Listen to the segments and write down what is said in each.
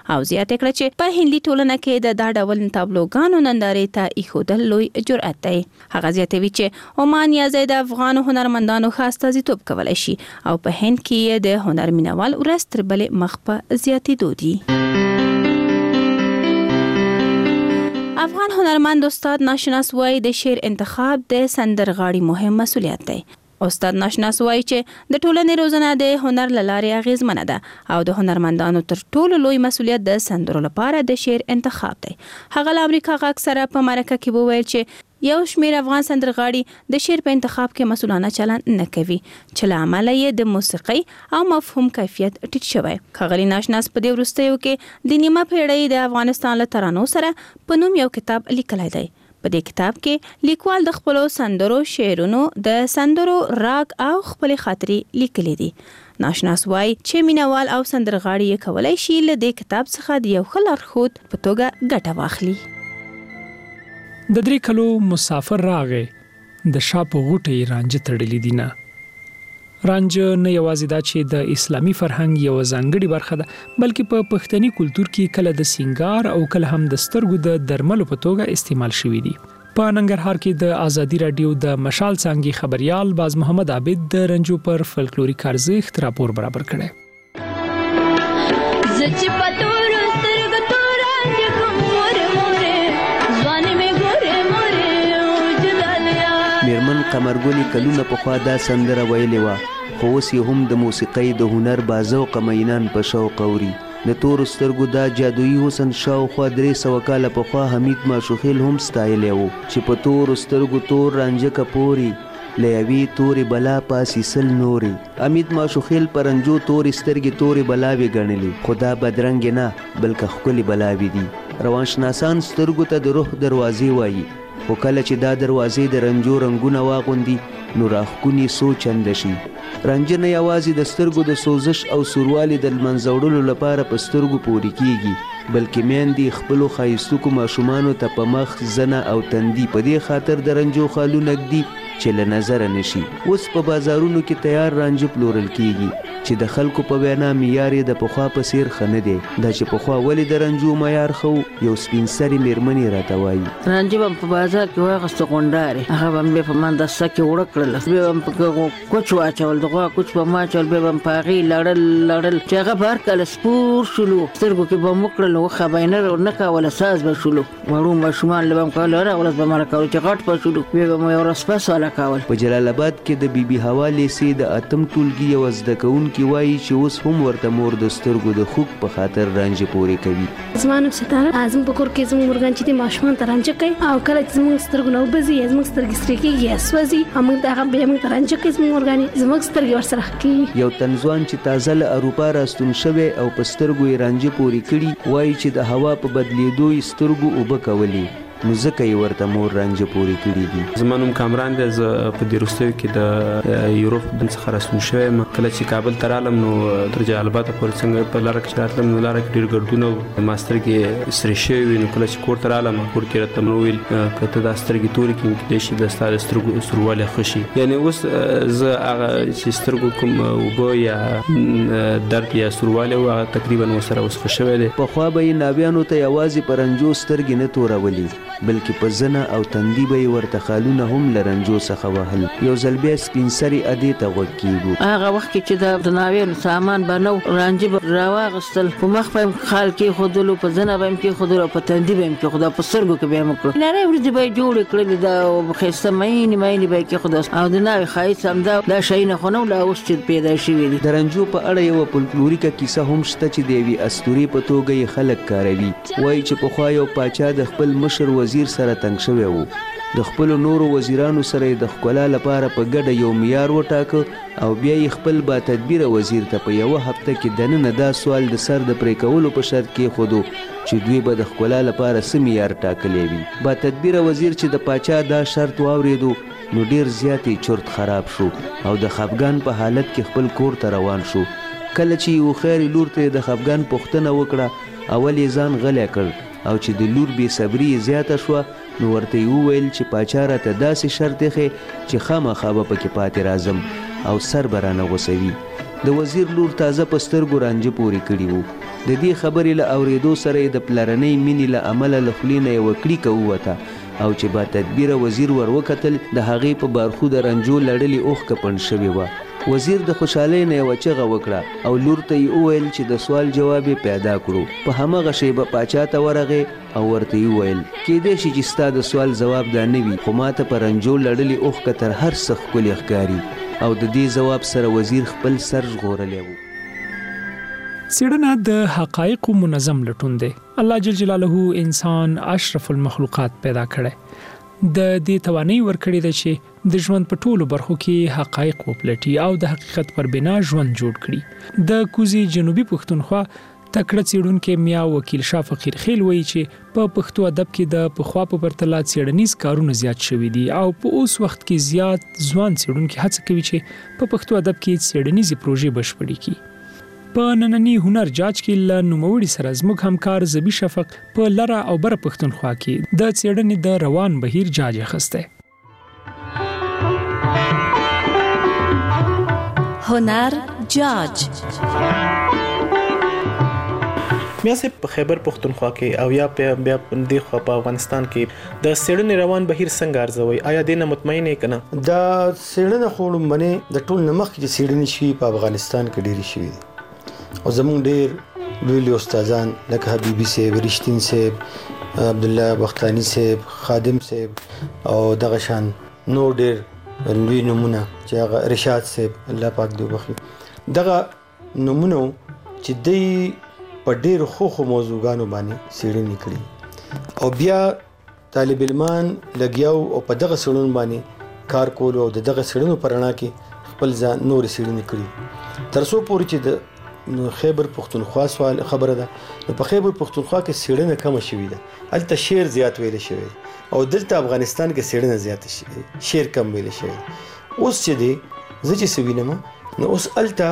او زیاته کړه چې په هندي ټولنه کې د دا ډول تابلوګانو نندارې ته ایښودل لوی جرأت دی. هغه زیاتوي چې عمان یا د افغان هنرمندانو ښه استازیتوب کولی شي او په هند کې د هنر مینوال ورځ تر بلې مخ په زیاتېدو دي. افغان هنرمند استاد ناشناس وایي د شعر انتخاب د سندرغاړي مهم مسؤلیت دی. استاد ناشناس وایي چې د ټولنې روزنه د هنر له لارې اغیزمنه ده او د هنرمندانو تر ټولو لوی مسؤلیت د سندرو لپاره د شعر انتخاب دی. هغه له امریکا غږ سره په مرکه کې وویل چې یو شمېر افغان سندرغاړي د شعر په انتخاب کې مسؤلانه چلند نه کوي چې له امله یې د موسیقۍ او مفهوم کیفیت ټیټ شوی. ښاغلي ناشناس په دې وروستیو کې د نیمه پیړۍ د افغانستان له ترانو سره په نوم یو کتاب لیکلی دی. په دې کتاب کې لیکوال د خپلو سندرو شعرونو د سندرو راګ او خپلې خاطرې لیکلي دي. ناشناس وایي چې مینوال او سندرغاړي یې کولی شي له دې کتاب څخه د یو ښه لارښود په توګه ګټه واخلي. د 3 کلو مسافر راغې د شا په غوټه رانجه تړلې دي نه. رانجه نه یوازې دا چې د اسلامي فرهنګ یو ځانګړي برخه ده بلکې په پښتني کلچر کې کله د سینګار او کله هم د سترګو د درملو په توګه استعمال شوی دي. په ننګرهار کې د ازادي رادیو د مشال څانګې خبريال باز محمد عابد د رنجو پر فلکلوریک ارزښت راپور برابر کړي. میرمن قمرګلی کلونه پخوا دا سندره ویلې وه خو اوس یې هم د موسیقۍ د هنر باذوقه مینان په شوق اوري. د تورو سترګو دا جادویي حسن شاوخوا 300 کاله پخوا حمید ماشوخیل هم ستایلی و چې په تورو سترګو تور رانجه کپوري له یوې تورې بلا پاسې سل نورې. حمید ماشوخیل په رنجو تورې سترګې تورې بلاوې ګڼلې خو دا بدرنګې نه بلکې ښکلې بلاوې دي. روانشناسان سترګو ته د روح دروازې وایي خو کله چې دا دروازې د رنجو رنګونه واغوندي نو راښکونې څو چنده شي. رنجه نه یوازې د سترګو د سوزش او سوروالي د لمنځه وړلو لپاره په سترګو پورې کیږي بلکې میندې خپلو ښایستوکو ماشومانو ته په مخ زنه او تندي په دې خاطر د رنجو خالونه ږدي چې له نظره نشي. اوس په بازارونو کې تیار رانجه پلورل کیږي چې د خلکو په وینا معیار یې د پخوا په څیر ښه نه دی. دا چې پخوا ولې د رنجو معیار ښه یو سپین سرې میرمنې راته وایي. رانجه به په بازار کې واخیسته غونډارې هغه به مې په مندسه کې وړه کړله بیا به په کوچ واچول د غوا کوچ به ماچول بیا به په هغې لړل چې هغه به هر کله سپور شولو سترګو کې به مو کړل وښه به یې نه کوله ساز به شولو وړو ماشومان له به م کول هره ورځ به مړه کول چې غټ به شولو بیا به مو یو ورځ پس والا کول. په جلال آباد کې د بی بي هوا لیسې د اتم ټولګي یو زده کوونکي وایي چې اوس هم ورته مور د سترګو د خوږ په خاطر رانجه پورې کوي. زما نوم ستاره زموږ په کور کې زموږ مورګان چې د ماشومان ته رانجه کوي او کله چې زموږ سترګو نه وبځي یا زموږ سترګې سرې کېږي یا سوځي موږ د هغه بیا موږ ته رانجه کوي زموږ مورګانې زموږ سترګې ورسره ښه کېږي. یو تنځوان چې تازه له اروپا راستون شوی او په سترګو یې رانجه پورې کړي وایي چې د هوا په بدلېدو یې سترګو اوبه کولې نو ځکه یې ورته مور رانجه پورې کړي دي. زما نوم کامران دی. زه په دې وروستیو کې د یوروپ څخه راستون شوی یم. کله چې کابل ته رالم نو تر جلال آباد پورې څنګه په لاره کې راتلم نو لاره کې ډېر ګردونه و ما سترګې سرې شوې وې نو کله چې کور ته رالم کور کې راته مې وویل که ته دا سترګې تورې کړې کیدای شي د ستا د سترګو سوروالی ښه شي. یعنې اوس زه هغه چې سترګو کوم اوبه یا درد یا سوروالی و هغه تقریبا ورسره اوس ښه شوی دی. پخوا به یې ناویانو ته یوازې په رنجو سترګې نه تورولې بلکې په زنه او تندي به یې ورته خالونه هم له رنجو څخه وهل. یو ځل بیا سپین سرې ادې ته غوږ کېږو. هغه وخت کې چې د ناویانو سامان به نه و رانجه به راواغېستل په مخ به یې خال کېښودلو په زنه به یې کېښودلو په تندي به یې کېښودو په سترګو کې به یې وکړو. نرۍ وریځې به یې جوړې کړلې دا ښایسته مینې به یې کېښودو او د ناوې ښایست همدا دا شیونه خو نه و لا اوس چې پیدا شوي دي. د رنجو په اړه یوه فولکلوریکه کیسه هم شته چې د یوې اسطورې په توګه یې خلک کاروي. وایي چې پخوا یو پاچا د خپل مشر وزیر سره تنګ شوی و. د خپلو نورو وزیرانو سره یې د ښکلا لپاره په ګډه یو معیار وټاکه او بیا یې خپل با تدبیره وزیر ته په یوه هفته کې دننه دا سوال د سر د پرې کولو په شرط کېښودو چې دوی به د ښکلا لپاره څه معیار ټاکلی وي. با تدبیره وزیر چې د پاچا دا شرط واورېدو نو ډېر زیات یې چرت خراب شو او د خفګان په حالت کې خپل کور ته روان شو. کله چې یو خیر لور ته د خفګان پوښتنه وکړه اول یې ځان غلی کړ او چې د لور بې صبري یې زیاته شوه نو ورته یې وویل چې پاچا راته داسې شرط ایښی چې خامخا به پکې پاتې راځم او سر به رانه غوڅوي. د وزیر لور تازه په سترګو رانجه پورې کړي وو د دې خبرې له اورېدو سره یې د پلرنۍ مینې له امله له خولې نه یوه کړیکه ووته او چې با تدبیره وزیر ور وکتل د هغې په بارخو د رنجو لړلې اوښکه پنډ شوې وه. وزیر د خوشحالۍ نه یوه چغه وکړه او لور ته یې وویل چې د سوال جواب یې پیدا کړو. په همغه شیبه پاچا ته ورغې او ورته یې وویل کیدای شي چې ستا د سوال ځواب دا نه وي، خو ماته په رنجو لړلې اوښکه تر هر څه ښکلې ښکاري. او د دې ځواب سره وزیر خپل سر ژغورلی و. څېړنه د حقایقو منظم لټون دی. الله جل جلاله انسان اشرف المخلوقات پیدا کړی. د دې توانایي ورکړې ده چې د ژوند په ټولو برخو کې حقایق وپلټي او د حقیقت پر بنا ژوند جوړ کړي. د کوزي جنوبي پښتونخوا تکړه څېړونکی میا وکیل شاه فقیر خیل وایي چې په پښتو ادب کې د پخوا په پرتله څېړنیز کارونه زیات شوي دي او په اوس وخت کې زیات ځوان څېړونکي هڅه کوي چې په پښتو ادب کې څېړنیزې پروژې بشپړې کړي. په نننی هنر جاج کې له نوموړي سره زموږ همکار زبی شفق په لره او بره پښتونخوا کې د څېړنې د روان بهیر جاج اخیستی. هنر جاج بیا سه په خیبر پښتونخوا کې او یا بیا د خو په افغانستان کې د څېړنې روان بهیر څنګه ارزوي؟ آیا دینه مطمئن یې کنه؟ دا څېړنه خو باندې د ټول نمخ کې څېړنې شي په افغانستان کې ډېری شي او زمونږ ډېر لوی استادان لکه حبیبي صاحب، رښتین صاحب، عبد الله بختانی صاحب، خادم صاحب او دغه شان نور ډېر لوی نمونه چې هغه رشاد صاحب الله پاک دې وبخي، دغه نمونه چې دوی په ډېرو ښو موضوعګانو باندې څېړنې کړي او بیا طالب علمان لګیاو او په دغه څېړنو باندې کار کولو او د دغه څېړنو په رڼا کې خپل ځان نورې څېړنې کړي تر څو پورې چې د خیبر پښتونخوا سوال خبره ده. نو په خیبر پښتونخوا کې څېړنه کمه شوې ده، هلته شعر زیات ویل شوی او دلته افغانستان کې څېړنه زیاته شوې، شعر کم ویل شوی. اوس چې دی زه چې څه وینم نو اوس هلته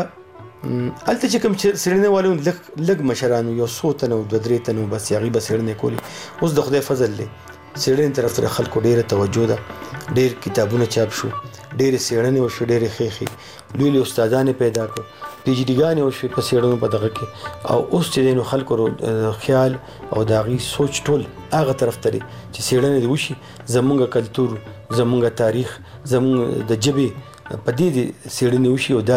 چې کوم څېړنه والو لږ مشرانو یو څو تنو دوه درې تنو بس هغوی به څېړنې کولې. اوس د خدای فضل دی څېړنې طرف ته خلکو ډېره توجه ده، ډېر کتابونه چاپ شو، ډېرې څېړنې وشوې، ډېرې ښې لوی لوی استادانې پیدا کړو، پی ایچ ډي ګانې وشوې په څېړنو په دغه کې. او اوس چې دی نو خلکو خیال او د هغوی سوچ ټول هغه طرف ته دی چې څېړنې دې وشي، زمونږ کلتور، زمونږ تاریخ، زمونږ د ژبې په دې څېړنې وشي او دا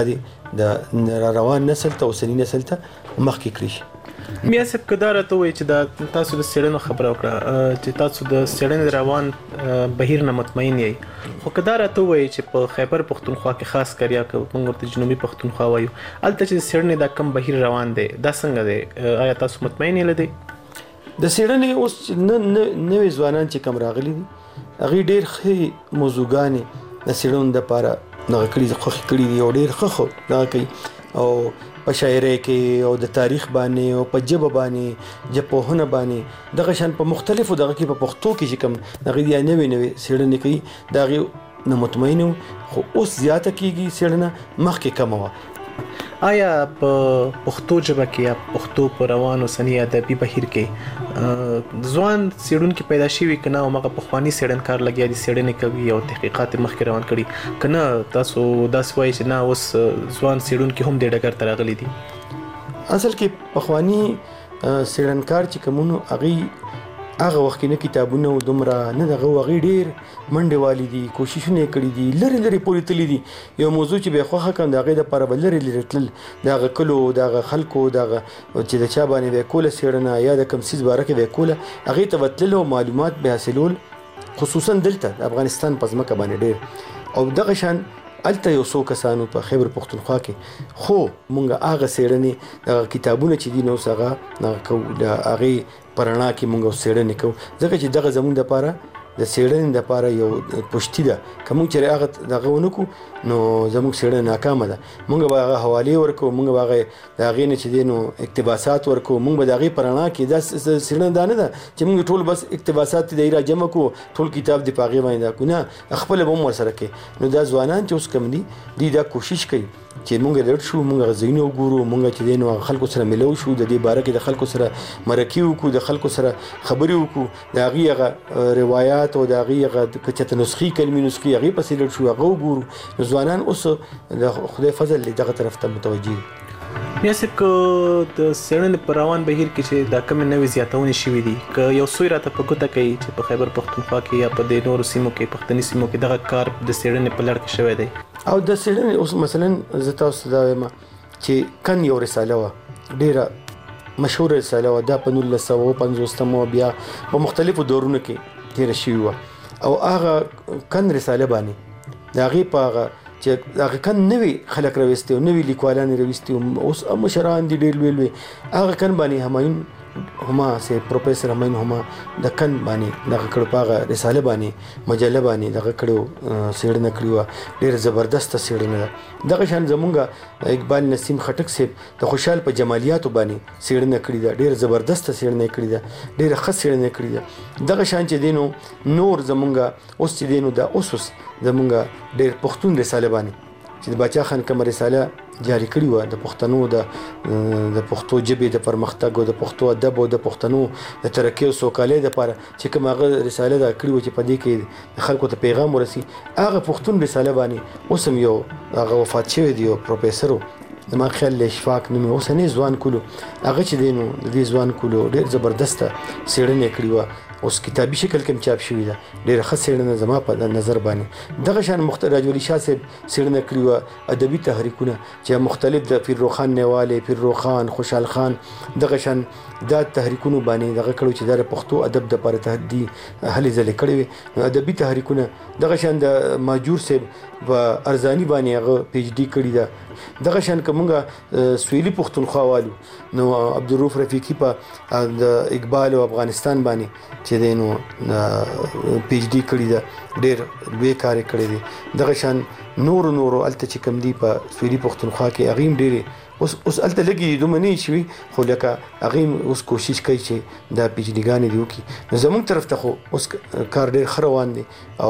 د روان نسل ته اوسني نسل ته مخکې کړي شي. میا صاحب کدا راته وایي چې دا تاسو د څېړنو خبره وکړه چې تاسو د څېړنې روان بهیر نه مطمئن یې، خو کدا راته وایي چې په خیبر پښتونخوا کې خاص کر یا که موږ ورته جنوبي پښتونخوا وایو هلته چې د څېړنې دا کم بهیر روان دی دا څنګه دی؟ آیا تاسو مطمئن یې له دې؟ د څېړنې اوس نوې ځوانان چې کم راغلي دي هغوی ډېر ښې موضوعګانې د څېړنو دپاره دغه کړي خوښې کړي دي او ډېر ښه دغه کوي او په شاعرۍ کې او د تاریخ باندې او په ژبه باندې ژبپوهنه باندې دغه شان په مختلفو دغه کې په پښتو کې چې کوم هغوی بیا نوې څېړنې کوي د هغې نه مطمئن وو، خو اوس زیاته کېږي څېړنه، مخکې کمه وه. آیا په پښتو ژبه کې یا پښتو په روان اوسني ادبي بهیر کې ځوان څېړونکي پیدا شوي که نه او هغه پخواني څېړنکار لګیا دي څېړنې کوي او تحقیقات یې مخکې روان کړي که نه تاسو داسې وایي چې نه اوس ځوان څېړونکي هم دې ډګر ته راغلي دي؟ اصل کې پخواني څېړنکار چې کومونو هغوی هغه وخت کې نه کتابونه او دومره نه دغه هغوی ډېر منډې والي دي، کوششونه یې کړي دي، لرې لرې پورې تللي دي. یو موضوع چې به یې خوښه کړم د هغې دپاره به لرې لرې تلل، د هغه کلو د هغه خلکو د هغه چې د چا باندې به یې کوله څېړنه یا د کوم څیز باره کې به یې کوله هغې ته به تلل او معلومات به حاصلول، خصوصا دلته د افغانستان په ځمکه باندې ډېر. او دغه شان هلته یو څو کسانو په خیبر پښتونخوا کې خو مونږ هغه څېړنې دغه کتابونه چې دي نو اوس هغه کوو، د هغې په رڼا کې مونږ اوس څېړنې کوو، ځکه چې دغه زموږ دپاره د څېړنې دپاره یو پشتي ده. که مونږ چېرې هغه دغه ونه کړو نو زموږ څېړنه ناکامه ده. مونږ به هغه حوالې ورکوو، مونږ به هغه د هغې نه چې دی نو اقتباسات ورکوو، مونږ به د هغې په رڼا کې دا څېړنه دا نه ده چې مونږ ټول بس اقتباسات د را جمع کړو ټول کتاب دې په هغې باندې دا کړو، نه خپله به هم ورسره کوي. نو دا ځوانان چې اوس کوم دي دوی دا کوشش کوي چې مونږ لړ شو، مونږ هغه ځایونه وګورو، مونږ چې دی نو هغه خلکو سره ملو شو، د دې باره کې د خلکو سره مرکې وکړو، د خلکو سره خبرې وکړو، د هغې هغه روایات او د هغې هغه که چېرته نسخې کلمې نسخې هغې پسې لړ شو، هغه وګورو. نو ځوانان اوس د خدای فضل دغه طرف ته متوجه دي. بیا چې د څېړنې په روان بهیر کې چې دا کومې نوې زیاتونې شوي دي که یو څوی راته په ګوته کوي چې په خیبر پښتونخوا کې یا په د نورو سیمو کې پښتني سیمو کې دغه کار د څېړنې په لړ کې شوی دی او د څېړنې اوس مثلا زه تاسو دا وایم چې کن یو رساله وه ډېره مشهوره رساله وه دا په 1950 بیا په مختلفو دورونو کې تېره شوې وه او هغه کن رساله باندې د هغې په هغه چې هغه کن نوي خلک راوستي او نوي لیکوالان راوستي اوس مشران دي ډېر لوی هغه کن باندې همایون هما سه پروفیسور همایون هما د کن باندې دغه کړه په رساله باندې مجله باندې دغه کړو څېړنه کړې وه ډېره زبردسته څېړنه ده دغه شان زمونږ اقبال نسیم خټک صاحب د خوشحال په جمالیاتو باندې څېړنه کړې ده ډېره زبردسته څېړنه کړې ده ډېره ښه څېړنه کړې ده دغه شان چې دی نو نور زمونږ اوس چې دی نو دا اوس زمونږ ډېر پښتون رساله باندې چې د باچا خان کوم رساله جاری کړې وه د پښتنو د پښتو ژبې د پرمختګ او د پښتو ادب او د پښتنو د ترقۍ او سوکالۍ لپاره چې کوم هغه رساله دا کړې وه چې په دې کې د خلکو ته پیغام ورسي هغه پښتون رساله باندې اوس هم یو هغه وفات شوی دی یو پروفیسر زما خیال اشفاق نومي اوسنی ځوان کولو هغه چې دی نو د دې ځوان کولو ډېر زبردسته څېړنه کړې وه اوس کتابي شکل کې چاپ شوې ده ډېره ښه څېړنه زما په نظر باندې دغه شان راج ولی شاه صاحب څېړنه کړې وه ادبي تحریکونه چې مختلف د پیر روخان نیوالی پیر روخان خوشحال خان دغه شان دا تحریکونو باندې دغه کړو چې د پښتو ادب د لپاره تحدي هلې ځلې کړې وي نو ادبي تحریکونه دغه شان د ماجور صاحب په ارزانی باندې هغه پی ایچ ډي کړې ده دغه شان کومه سویلي پښتونخوا والو نو عبدالرؤف رفیقي په د اقبال او افغانستان باندې چې دی نو پی ایچ ډي کړې ده ډېر لوی کار یې کړی دی دغه شان نورو هلته چې کوم دي په سویلي پښتونخوا کې هغې هم ډېرې اوس هلته لږې دومره نه شوي خو لکه هغې اوس کوشش کوي چې دا پی ایچ ډیګانې دې وکړي نو زموږ طرف ته خو اوس کار ډېر ښه روان دی او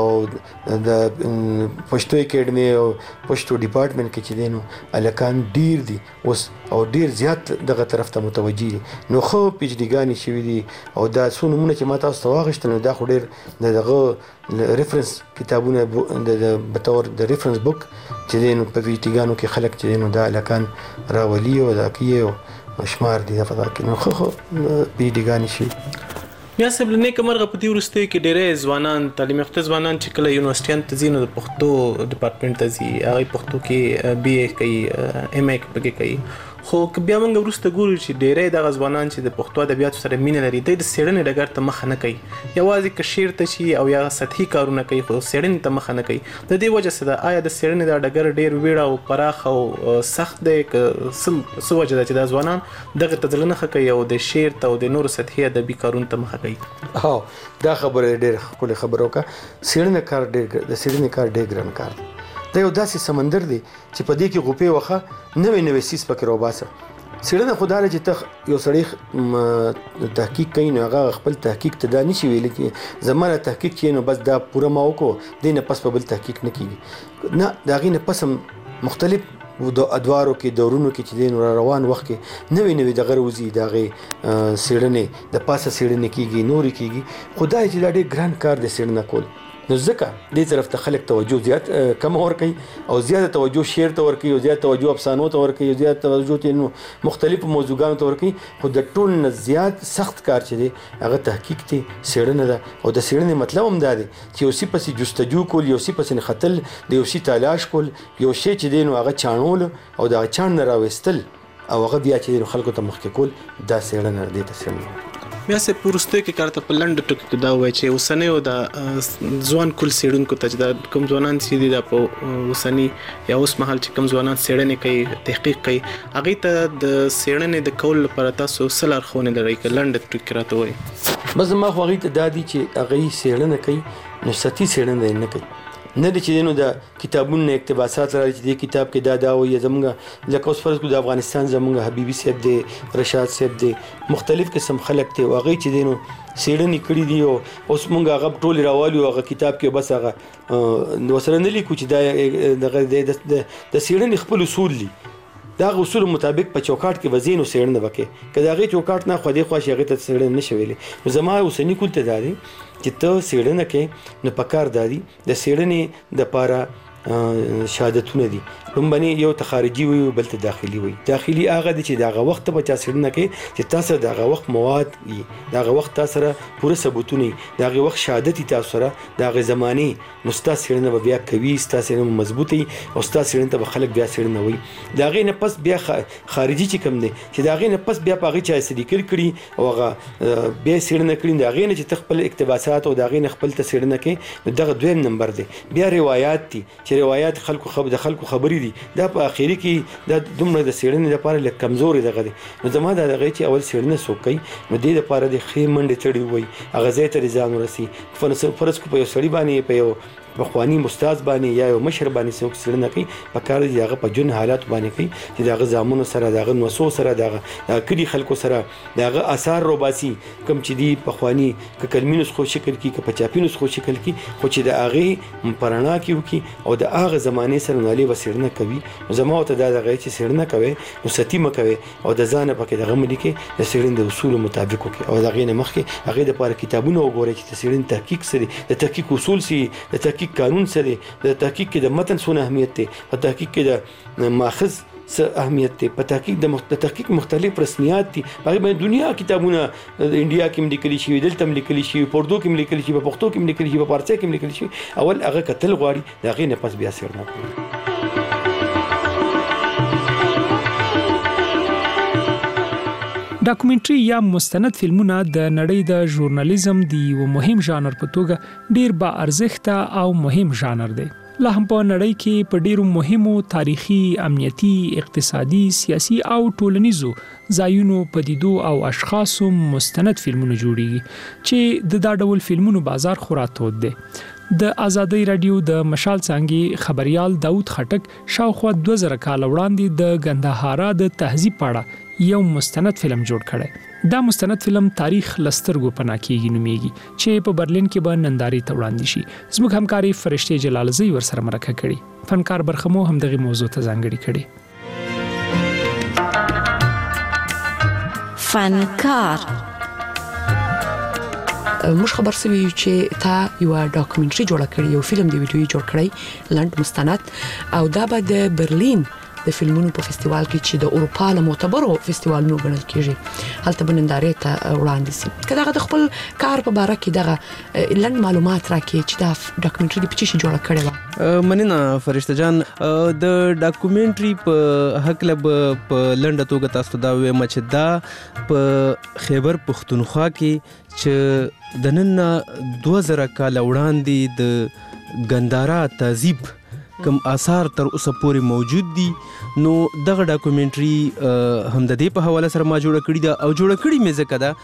د پښتو اکیډمي او پښتو ډپارټمنټ کې چې دی نو هلکان ډېر دي اوس او ډېر زیات دغه طرف ته متوجه دي نو ښه پی ایچ ډیګانې شوي دي او دا څو نومونه چې ما تاسو ته واخیستل نو دا خو ډېر د دغه ریفرنس کتابونه بطور د ریفرنس بک چې دی نو په پی ایچ ډیګانو کې خلک چې دی نو دا هلکان راولي او دا کې شمار دي په دا کې نو خو پی ډیګانی شي بیا صاحب له نیکه مرغه په دې وروستیو کې ډېری ځوانان تعلیم یافته ځوانان چې کله یونیورسټیانو ته ځي نو د پښتو ډپارټمنټ ته ځي هغوی پښتو کې بي اے کوي ایم اے پکې کوي خو که بیا موږ وروسته ګورو چې ډېری دغه ځوانان چې د پښتو ادبیاتو سره مینه لري دوی د څېړنې ډګر ته مخه نه کوي یوازې که شعر ته شي او یا سطحي کارونه کوي خو څېړنې ته مخه نه کوي د دې وجه څه ده آیا د څېړنې دا ډګر ډېر ویړه او پراخ او سخت دی که څه وجه ده چې دا ځوانان دغه ته زړه نه ښه کوي او د شعر ته او د نورو سطحي ادبي کارونو ته مخه کوي دا خبره ډېره ښکلې خبره وکړه څېړنه کار د څېړنې کار ډېر ګران کار دی دا یو داسې سمندر دی چې په دې کې غوپې وخه نوې څیز پکې راوباسه څېړنه خو دا ده چې ته یو سړی تحقیق کوي نو هغه خپل تحقیق ته دا نشي ویلی چې زما نه تحقیق چې نو بس دا پوره ما وکړو دې نه پس په بل تحقیق نه کېږي نه د هغې نه پس هم مختلف ادوارو کې دورونو کې چې دی نو روان وخت کې نوې دغه راوځي د هغې څېړنې د پاسه څېړنې کېږي نورې کېږي خو دا چې دا ډېر ګران کار دی څېړنه کول نو ځکه دې طرف ته خلک توجه زیات کم ورکوي او زیاته توجه شعر ته ورکوي او زیاته توجه افسانو ته ورکوي او زیاته توجه نو مختلفو موضوعګانو ته ورکوي خو د ټول نه زیات سخت کار چې دی هغه تحقیق دی څېړنه ده او د څېړنې مطلب هم دا دی چې یو شي پسې جستجو کول یو شي پسې نښتل د یو شي تلاش کول یو شی چې دی نو هغه چاڼول او د هغه چاڼ نه راویستل او هغه بیا چې خلکو ته مخکې کول دا څېړنه دی ته څېړنه بیا صاحب په وروستیو کې کار ته په لنډو ټکو کې دا ووایي چې اوسنیو د ځوان کل څېړونکو ته چې دا کوم ځوانان چې دي دا په اوسني یا اوس مهال چې کوم ځوانان څېړنې کوي تحقیق کوي هغوی ته د څېړنې د کولو لپاره تاسو څه لارښوونې لرئ که لنډه ټکو کې راته ووایي بس زما خو هغوی ته دا دي چې هغوی څېړنه کوي نو سطحي څېړنه یې نه کوي نه دی چې نو د کتابونو اقتباسات راځي چې د کتاب کې دا وایي زمونږ لکه اوس فرض کړو د افغانستان زمونږ حبیبي صاحب دی رشاد صاحب دی مختلف قسم خلک دی هغوی چې دی نو څېړنې کړي دي او اوس مونږ هغه ټول راوالو هغه کتاب کې بس هغه ورسره نه لیکو چې دا دغه د څېړنې خپل اصول دي دا اصول مطابق په چوکاټ کې وزین او څېړنه وکړي که د هغې چوکاټ نه خو دې خوا شي هغې ته څېړنه نه شي ویلی نو زما اوسني کول ته دا دی چې ته څېړنه کوې نو پکار دا دي د څېړنې دپاره شهادتونه دي. لومبني یو تخارجي وي او بل ته داخلي وي. داخلي هغه د چې دغه وخت په چا سړنه کې چې تاسو دغه وخت مواد وي، دغه وخت تاسو سره پوره ثبوتونه، دغه وخت شهادت تاسو سره دغه زماني نوستا سړنه بیا کوي، تاسو نه مضبوطي او تاسو سړنه ته خلک بیا سړنه وي. دغه نه پس بیا خارجي چې کوم دي چې دغه نه پس بیا پاغي چا سړي کړی او هغه بیا سړنه کړی، دغه نه چې خپل اقتباسات او دغه نه خپل تسړنه کې دغه دویم نمبر دی. بیا روایت دي چې روایت خلکو خبري دا په اخیری کې دا دومره د سیړنې لپاره لکه کمزوري دغه دی. نو زما دا دغه چې اول سیړنه سوکي نو دې لپاره د خې منډه چړي وي هغه ځای ته ځان ورسي. فرض کو په یو سړي باندې په یو بخوانی استاد باندې یا یو مشر باندې څوک سیړنه کوي په کار دی هغه په جن حالات باندې کوي چې دغه زامنو سره دغه نوسو سره دغه کړي خلکو سره دغه آثار روباسي کوم چې دی بخوانی ک کلمینوس خو شکل کی ک پچاپینوس خو شکل کی خو چې د هغه پرانا کیو کی او د هغه زمانه سره نالي وسیړنه کوي. زما ته دا دغه چې سیړنه کوي نو ستیمه کوي او د ځانه پکې دغه ملي کې د سیړنې د اصول مطابق کوي او دغه نه مخکې هغه د لپاره کتابونه وګوري چې سیړنې تحقیق سره د تحقیق اصول سي د تحقیق قانون سره د تحقیق کې د متن څونه اهمیت دی، په تحقیق کې د ماخذ څه اهمیت دی، په تحقیق د تحقیق مختلف رسمیات دي. په باندې دنیا کتابونه د انډیا کې لیکل شي، دلته لیکل شي، په اردو کې لیکل شي، په پښتو کې لیکل شي، په فارسی کې لیکل شي. اول هغه کتل غواړي دا غي نه پس بیا سرنه. ډاکومنټري یا مستند فلمونه د نړۍ د ژورنالیزم دی یو مهم ژانر په توګه ډیر با ارزښت او مهم ژانر دی. لا هم په نړۍ کې په ډیرو مهمو تاریخي، امنیتي، اقتصادي، سیاسي او ټولنیزو ځایونو پدیدو او اشخاصو مستند فلمونه جوړیږي چې د دا ډول فلمونو بازار خورا تود دی. د آزادۍ رادیو د مشال څنګه خبريال داوود خټک شاوخوا 2000 کال وړاندې د ګندهارا د تهذیب پاړه یو مستند فلم جوړ کړي. دا مستند فلم تاریخ لسترګو پنا کېږي نومېږي چې په برلین کې به ننداري ته وړاندې شي. زموږ همکاري فرشته جلالزی ورسره مرکه کړي. فنکار برخمو هم دغه موضوع ته ځانګړي کړي. فنکار موږ خبر سوي چې تا یو ډاکومنټري جوړ کړی، یو فلم دی ویډیو جوړ کړی لند مستند، او دا به د برلین د فلمونو په فستیوال کې چې د اروپا له معتبرو فستیوالونو ګڼل کېږي هلته به نندارې ته وړاندې شي. که دغه د خپل کار په باره کې دغه لنډ معلومات راکړي چې دا ډاکومنټري په څه جوړه کړې وه. مننه فرشته جان. د ډاکومنټري په حق له په لنډه توګه تاسو دا وایم چې دا په خیبر پښتونخوا کې چې د نن 2000 کال وړاندې د ګندارا تهذیب کوم آثار تر اوسه پورې موجود دي. نو دغه ډاکومنټري هم د دې په حواله سره ما جوړ کړی دا او جوړ کړی مې ځکه دا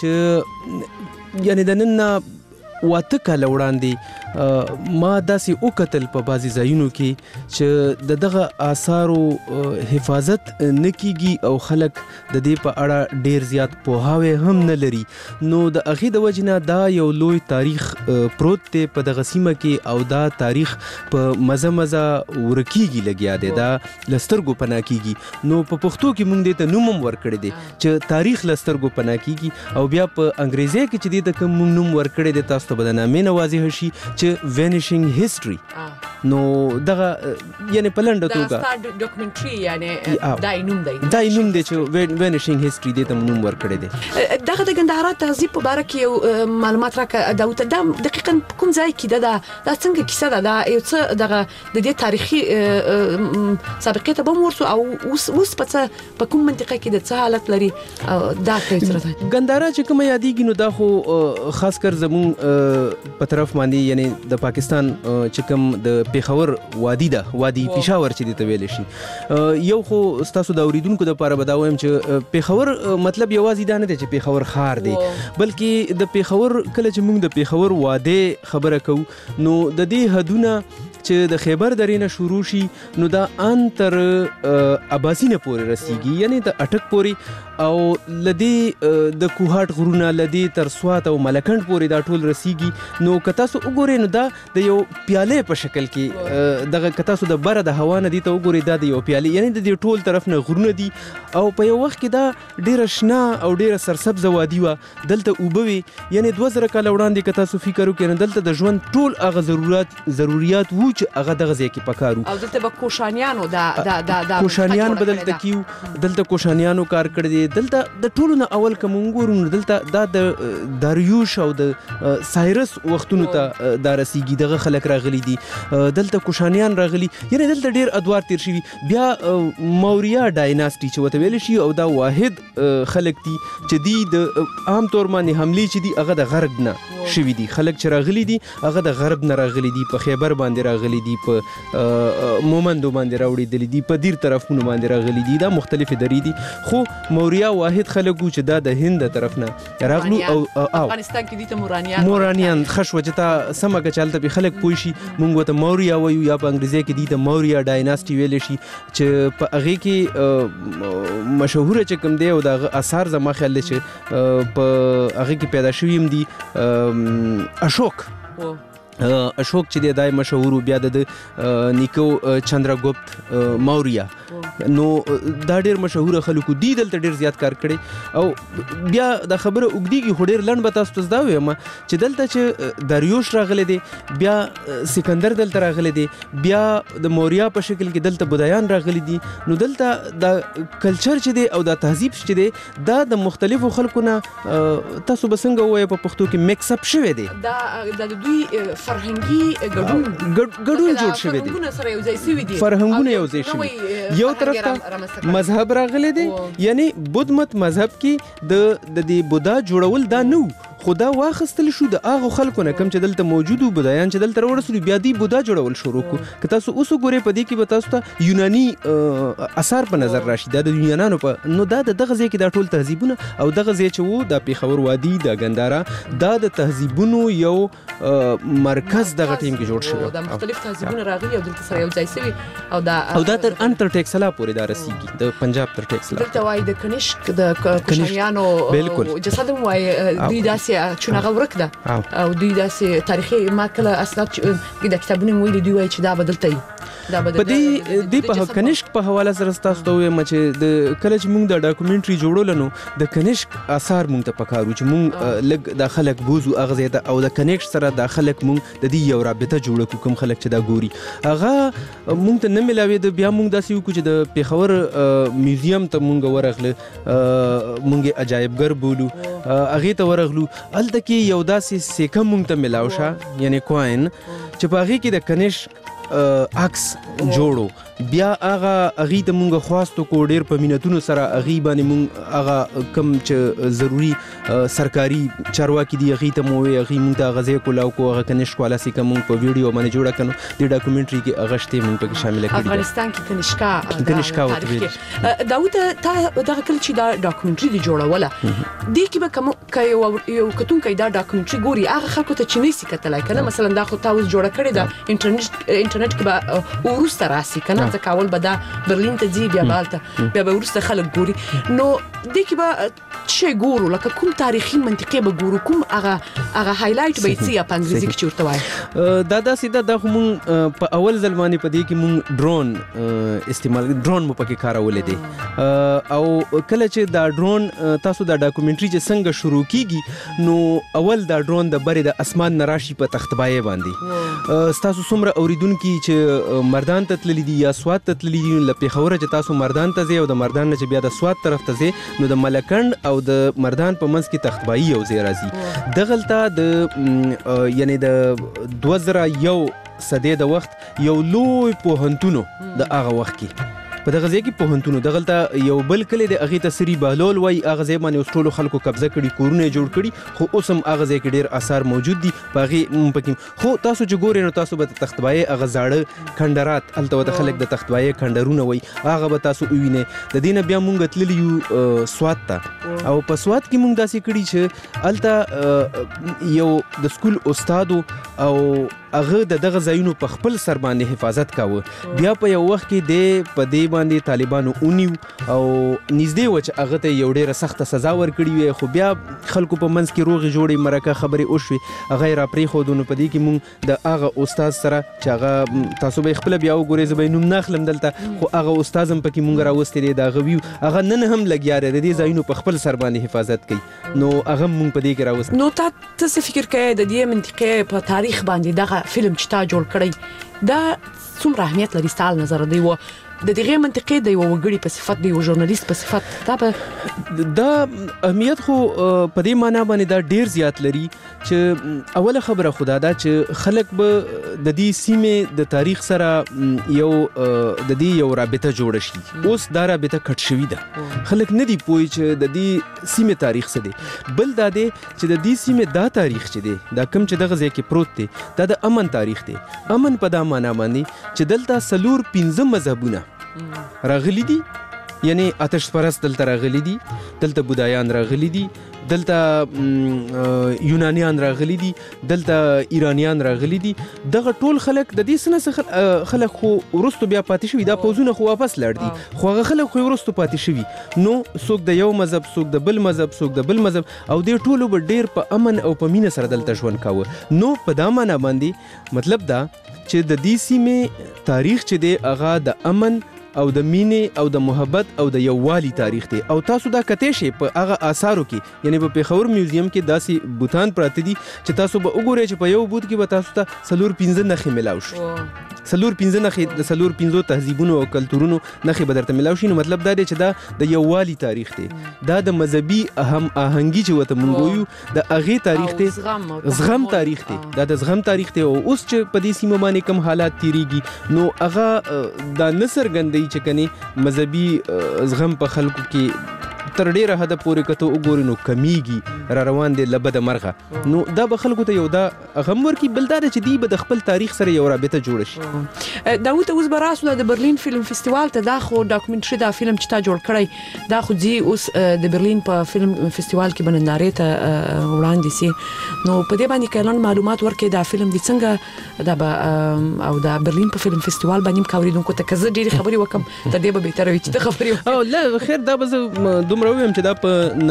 چې یعنی د نن واته کال وړاندې ما داسې وکتل په بازي ځایونو کې چې دغه آثارو حفاظت نکېږي او خلک د دې په اړه ډیر زیات پوهاوی هم نه لري. نو د هغې د وجې نه دا یو لوی تاریخ پروت دی په دغه سیمه کې او دا تاریخ په مزه ورکېږي لګیا دی، دا لسترګو پناه کېږي. نو په پښتو کې موږ دې ته نوم هم ورکړی دی چې تاریخ لسترګو پناه کېږي او بیا په انګریزي کې چې دې ته کوم موږ نوم ورکړی دی تاسو ته به د نامې نه واضح شي چې وینیشنګ هیسټري. نو دغه یعنی په لنډه توګه دا ډاکومنټري یعنی دا نوم دی چې وینیشنګ هیسټري دې ته نوم ورکړی دی. دغه د ګندهارا تهذیب په باره کې یو معلومات راکړه داوود. دا دقیقاً کوم ځای کې دا څنګه کیسه ده؟ دا یو څه دغه د دې تاریخي سابقه ته به ورسو او اوس په کوم منطقه کې د څه حالت لري دا کوي سره ګندهارا چې کوم یادېږي نو دا خو خاص کر زمون په طرف باندې یعنی د پاکستان چې کوم د پیښور وادي ده، وادي پېښور چې دې ته ویل شي. یو خو ستاسو د اوریدونکو لپاره به دا وایم چې پیښور مطلب یوازې دا نه دی چې پیښور ښار دی، بلکې د پیښور کله چې موږ د پیښور واده خبره کوو نو د دې حدونه چې د خیبر درې نه شروع شي نو دا ان تر اباسینه پورې رسیږي، یعنی د اټک پورې او لدی د کوهاټ غرونه لدی تر سوات او ملکند پورې دا ټول رسیږي. نو که تاسو وګورئ نو دا د یو پیاله په شکل کې دغه که تاسو د بره د هوا نه دی ته وګورئ دا د یو پیاله یعنی د دې ټول طرف نه غرونه دي او په یو وخت کې دا ډیره شنه او ډیره سرسبز وادي و دلته اوبوي. یعنی 2000 کال وړاندې که تاسو فکر وکړئ دلته د ژوند ټول هغه ضرورت وو چې هغه دغه ځای کې پکارو. او دلته به کوشانیانو دا کوشانیان بدلته کیو، دلته کوشانیانو کار کړی دی. دلته د ټولو نه اول کوم ګورو دلته دا د داریوش او د سایرس وختونو ته دا رسیږي. دغه خلک راغلي دي، دلته کوشانیان راغلي، یعنی دلته ډیر ادوار تیر شوي. بیا موریا ډایناسټي چې وته ویل شي او دا واحد خلک دي چې دی د عام طور باندې حمله چې دی هغه د غرب نه شوي دي. خلک چې راغلي دي هغه د غرب نه راغلي دي، په خیبر باندې راغلي دي، په مومندو باندې راوړي دي، په دیر طرفونو باندې راغلي دي. دا مختلف درې دي. خو موریا واحد خلک چې دا د هند طرف نه راغلو او افغانستان کې دي ته مورانیان خشوجتا سمګه چالت به خلک پوي شي. مونږ وته موریا وایو یا په انګریزي کې دي ته موریا ډایناسټي ویل شي چې په هغه کې مشهور چې کوم دی او د آثار زما خیال دی چې په هغه کې پیدا شوی هم دي اشوک چې دی دای مشهور. بیا د نیکو چندراګوپت موریا نو دا ډیر مشهور خلکو دي، دلته ډیر زیات کار کړي. او بیا دا خبره وګدیږي خو ډیر لنډ به تاسو ته دا وایم چې دلته چې داریوش راغلی دی، بیا سکندر دلته راغلی دی، بیا د موریا په شکل کې دلته بودایان راغلي دي. نو دلته دا کلچر چې دی او دا تهذیب چې دی دا د مختلفو خلکو نه تاسو به څنګه وایي په پښتو کې میکس اپ شوی دی. دا د دوی فرهنګي ګډون جوړ شوی دی، فرهنګونه سره یو ځای شوي دي، فرهنګونه یو ځای شوي. یو طرف ته مذهب راغلی دی، یعنی بودھ مت مذهب کې د دې بودا جوړول دا نو خدا واخستل شو د هغه خلکو نه کم چې دلته موجودو بودایان چې دلته ورسول بیا دی بودا جوړول شروع کو. که تاسو اوس وګورئ په دې کې به تاسو ته یوناني اثار په نظر راشي. دا د یونانانو په نو دا دغه ځای کې دا ټول تهذیبونه او دغه ځای چې وو د پیښور وادي د ګندارا دا د تهذیبونو یو مرکز دغه ټیم کې جوړ شوی. دا مختلف تهذیبونه راغلي او دلته سره یو ځای شوي او دا تر انتر ټیکسلا پورې دا رسیږي د پنجاب تر ټیکسلا. دلته وايي د کنیشک د کوشانیانو جسد وايي دوی داسې چونه غورک ده او دوی داسې تاریخي ما کله اسناد چې د کتابونو ویلي دوی وايي چې دا بدلته په دې په کنیشک په حواله سره تاسو ته وایم چې د کله چې موږ د ډاکومنټري جوړول نو د کنیشک آثار موږ ته پکارو چې موږ لګ د خلک بوزو اغزه ته او د کنیشک سره د خلک موږ د دې یو رابطه جوړو کوم خلک چې دا ګوري هغه موږ ته نه ملاوي د بیا موږ داسې وکړو چې د پیښور میوزیم ته موږ ورغله موږ عجایبګر بولو هغه ته ورغلو الته کې یو داسې سیکه موږ ته ملاوشه یعنی کوین چې په هغه کې د کنیشک عکس جوړو بیا هغه ته مونږ خواستو کو ډیر په مینتونو سره هغه باندې مونږ هغه کم چې ضروری سرکاري چارواکي دی هغه ته مو هغه مونږ ته غزه کولاو کو هغه کنيشک والا سي کوم په ویډیو باندې جوړه کړو د ډاکومنټري کې هغه شته مونږ په شامل کړی افغانستان کې کنيشکا وته داود ته دغه کل چې دا ډاکومنټري دی جوړوله د کې به کوم یو کتون کې دا ډاکومنټري ګوري هغه خلکو ته چې نسی کتلای کنه مثلا دا خو تاسو جوړه کړی دا انټرنیټ کې به ورسته راسي کنه ځکه به دا برلین ته ځي بیا بالته بیا به ورسته خلک ګوري نو د کې به چې ګورو لکه کوم تاریخي منطقه به ګورو کوم هغه هایلایټ به یې په انګریزي کې چورته وای دا سیده دا کوم په اول ځل باندې په دې کې مونږ ډرون استعمال ډرون مو پکې کارولې دي او کله چې دا ډرون تاسو دا ډاکومنټري چې څنګه شروع کیږي نو اول دا ډرون د بری د اسمان نراشي په تختبای باندې تاسو څومره اوریدونکو چې مردان ته تللی دي یا سواد ته تللی دي لپاره خوره چې تاسو مردان ته ځي او د مردان نه چې بیا د سواد طرف ته ځي نو د ملکند او د مردان په منځ کې تختبایی یو ځای راځي دغلطه د یعنی د 2001 صدې د وخت یو لوی پوهنتونو د هغه وخت کې په دغه ځای کې پوهنتونو دغلطه یو بل کلی د هغه تسری بهلول وای هغه ځای باندې ټولو خلکو قبضه کړي کورونه جوړ کړي خو اوس هم هغه ځای کې ډیر آثار موجود دي پغه پکې خو تاسو چې ګورئ نو تاسو به تختبای هغه زاړه کندرات الته د خلک د تختبای کندرونه وای هغه به تاسو وینئ د دینه بیا مونږ تللیو سواد ته او په سواد کې مونږ داسې کړي چې الته یو د سکول استادو او هغه دغه ځایونو په خپل سر باندې حفاظت کاوه بیا په یو وخت کې د پدې باندې طالبانو اونیو او نږدې و چې هغه ته یو ډیره سخته سزا ورکړي وي خو بیا خلکو په منځ کې روغې جوړې مرکه خبرې وشوي هغه را پرې خودونو پدې کې مونږ د هغه استاد سره چې هغه تاسو به خپل بیا وګورئ زه به نوم ناخلم دلته خو هغه استاد هم پکې مونږ راوستي دی دا غویو هغه نن هم لګیاره د دې ځایونو په خپل سر باندې حفاظت کوي نو هغه مونږ پدې کې راوست نو تاسو فکر کوئ د دې منطقې په تاریخ باندې دغه فلم چې تا جوړ کړی دا څومره اهمیت لري ستاسو نظر دی و د دغه منطقې د یو وګړي په صفت دی او ژورنالیست په صفت دا اهمیت خو په دې معنی باندې دا ډیر زیات لري چې اوله خبره خدا دا چې خلک به د دې سیمې د تاریخ سره یو د دې یو رابطه جوړ شي اوس دا رابطه کټ شوې ده خلک نه دی پوي چې د دې سیمې تاریخ څه دی بل دا دی چې د دې سیمې دا تاریخ چې دی دا کوم چې دغه ځای کې پروت دی دا د امن تاریخ دی امن په دا معنی باندې چې دلته 4-5 مذهبونه راغلي دي یعنی آتش پرست دلته راغلي دي دلته بودایان راغلي دي دلته یونانیان راغلي دي دلته ایرانیان راغلي دي دغه ټول خلک د دې سنه خلک خو ورستو بیا پاتې شوي دا پوزونه خو واپس لاړ دي خو هغه خلک خو ورستو پاتې شوي نو څوک د یو مذهب څوک د بل مذهب څوک د بل مذهب او دې ټولو به ډیر په امن او په مینه سره دلته ژوند کاوه نو په دا معنی باندې مطلب دا چې د دې سیمې تاریخ چې دی هغه د امن او د مینې او د محبت او د یووالي تاریخ دی او تاسو دا کته شي په هغه آثارو کې یعنی په پیښور میوزیم کې داسې بوتان پراته دي چې تاسو به وګورئ چې په یو بوت کې به تاسو ته 4-5 نخې ملاو شي 4-5 نخې د 4-5 تهذیبونو او کلتورونو نخې به درته ملاو شي نو مطلب دا دی چې دا د یووالي تاریخ دی دا د مذهبي اهم آهنګي چې وته مونږ وایو د اغه تاریخ دی زغم تاریخ دی دا د زغم تاریخ دی او اوس چې په دې سیمه باندې کم حالات تیریږي نو هغه دا نصر ګندې چې کني مذهبي زغم په خلکو کې تر ډیره حد پورې کته وګورئ نو کمیږي را روان دي لبد مرغه نو دا به خلکو ته یو دا غم ورکی بلدار چې دی به د خپل تاریخ سره یو رابطه جوړ شي داوود اوس براسو د برلین فلم فستیوال ته دا خو ډاکومنټري دا فلم چې تا جوړ کړی دا خو دی اوس د برلین په فلم فستیوال کې بنندارې ته وړاندې سي نو په دې باندې کلن معلومات ورکې دا فلم د څنګه دا او دا برلین په فلم فستیوال باندې کاوریدونکو ته کزه ډېری خبري وکم ته دې به تر وی چې خبري او لا خیر دا به دومره ویم چې دا په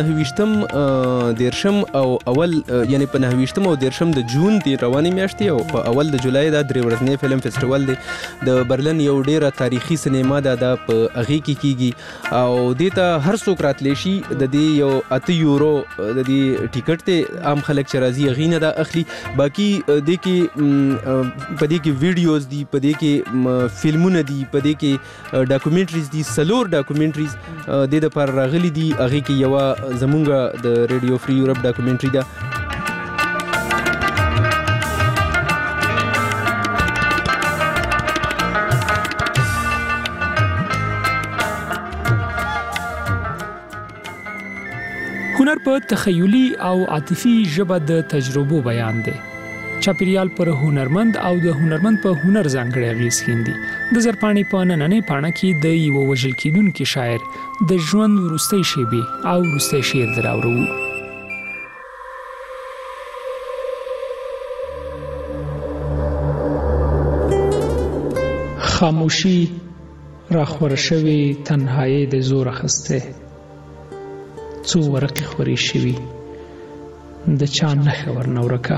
29 دیرشم او اول یعنی په 29 او دیرشم د جون دی رواني میاشتې او په اول د جولای دا درې ورځنی فلم فستیوال دی د برلین یو ډیره تاریخي سینما دا په اغه کې کیږي او دیتا هر څوک راتلی شي د دې یو 8 یورو د دې ټیکټ ته عام خلک چې راځي غینه دا اخلي باقي د کې په دې کې ویډیوز دي په دې کې فلمونه دي په دې کې ډاکومنټریز دي سلور ډاکومنټریز د دې پر راغلي دي هغه کې یو زمونږه د ریډیو فری یورپ ډاکومنټری ده هنر په تخیلی او عاطفي ژبه د تجربو بیان دی چاپیریال پر هنرمند او د هنرمند په هنر ځانګړی اغیز ښیندي د زرپاڼې په نننۍ پاڼه کې د یو وژل کیدونکي شاعر د ژوند وروستۍ شېبې او وروستۍ شعر دراوړو خاموشي راخور شوی تنهایی د زور اخسته څو ورقې خوري شوی د چا نه ورنورکا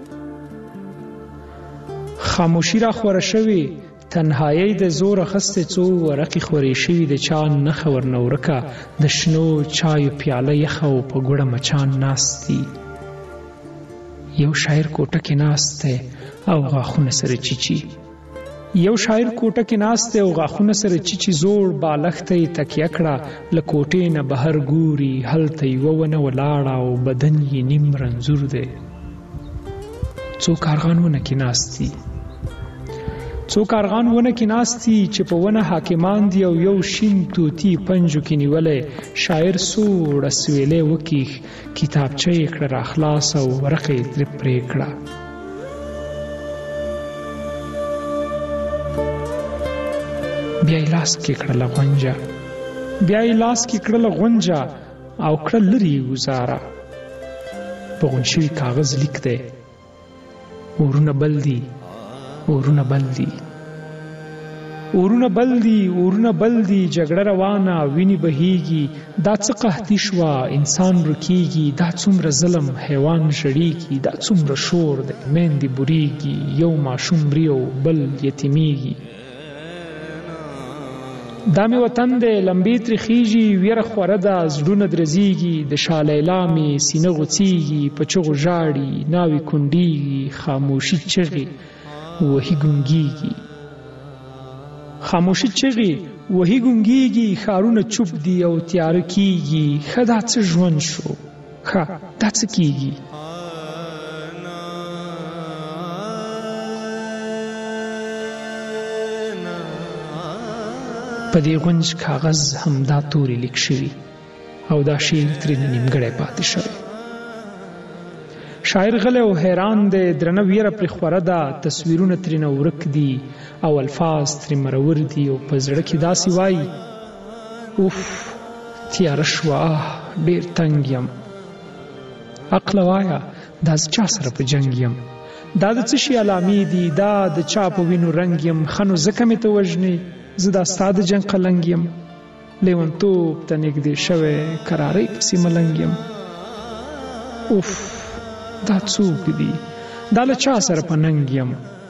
خاموشي راخور شوی تنهایی د زور اخسته څو ورقې خوري شوی د چا نه ورنورکا د شنو چایو پیاله یخو په ګوړه مچان ناستي یو شاعر کوټه کې ناسته او غاښونه سره چیچی یو شاعر کوټه کې ناسته او غاښونه سره چیچی زوړ بالښت یې تکیه کړه له کوټې نه بهر ګوري هلته یوه ونه ولاړه او بدن یې نیم رنځور دی څو کارغان ونه کې ناستي څو کارغان ونه کې ناستي چې په ونه حاکمان دي او یو شین توتی پنجو کې نیولې شاعر سوړه سویلې وکیښ کتابچه یې کړه راخلاص او ورقې ترې پرې کړه بیا یې لاس کې کړله غونجه او کړه لرې گزاره په غون شوي کاغذ لیک دی اورونه بل دي اورونه بل دي جګړه روانه وینې بهیږي دا څه قحطي شوه انسان رکیږي دا څومره ظلم حیوان ژړیږي دا څومره شور دی میندې بوریږي یو ماشوم مري او بل یتیمیږي دا مې وطن دی لمبې ترې ویره خوره ده زړونه درزیږي د شالیلا مې سینه غوڅیږي په چغو ژاړي ناوې کونډیږي خاموشي چغې وهی ګونګیږي. خاموشي چغې وهی ګونګیږي، ښارونه چوپ دي او تیاره کیږي. ښه دا څه ژوند شو، ښه دا څه کیږي. په دې غونج کاغذ همدا تورې لیک شوي او دا شعر ترېنه نیمګړی پاتې شوی. شاعر غلی او حیران دی، درنه ویره پرې خوره ده، تصویرونه ترېنه ورک دي او الفاظ ترې مرور دي او په زړه کې داسې وایي اوف تیاره شوه، ډېر تنګ یم. عقله وایه دا زه چا سره په جنګ یم، دا د څه شي علامې دي، دا د چا په وینو رنګ یم. ښه نو ځکه مې ته وژنې، زه دا ستا د جنګ قلنګ یم. لیونتوب ته نږدې شوی کرارۍ پسې ملنګ یم. اوف دا څوک دي، دا له چا سره په ننګ یم.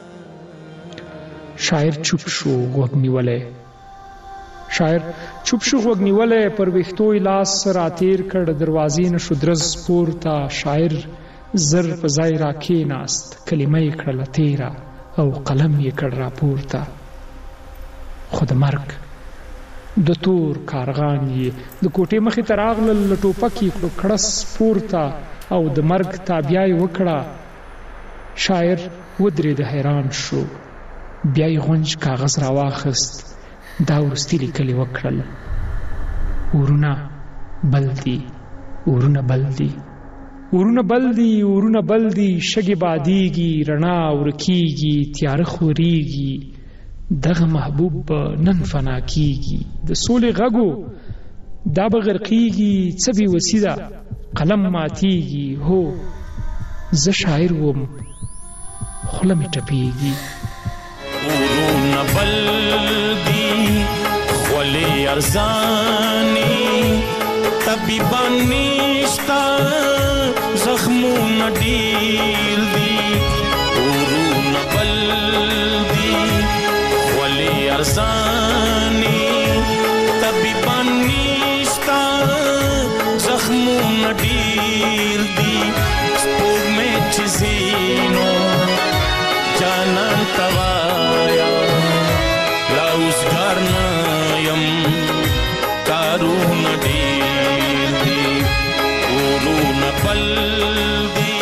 شاعر چوپ شو غوږ نیولی، شاعر چوپ شو غوږ نیولی، پر ویښتو یې لاس راتیر کړ، دروازې نه شو درز پورته. شاعر زر په ځای را کېناست، کلمه یې کړله تیره او قلم یې کړ راپورته. خو د مرګ د تور کارغان یې د کوټې مخې ته راغلل، له ټوپک یې کړو کړس پورته او د مرګ تابیا یې وکړه. شاعر ودرېد حیران شو، بیا یې غونج کاغذ راواخیست، دا وروستي لیکل یې وکړل. اورونه بل دي، اورونه بل دي، اورونه بل دي، اورونه بل دي، شګې بادیږي، رڼا ورکیږي، تیاره خورېږي. دغه محبوب به نن فنا کیږي، د سولې غږو دا به غرقیږي. څه بې وسي ده قلم ماتیږي، هو زه شاعر وم خوله مې ټپیږي. اورونه بل دي خولې ارزاني، طبیبان نشته زخمونه ډېر دي. اورونه بل دي خولې ارزاني، طبیبان نشته زخمونه ډېر دي. سپوږمۍ چې ځینو جانان ته وایا، لا اوسګار نه یم کارونه ډېر دي. اورونه بل دي.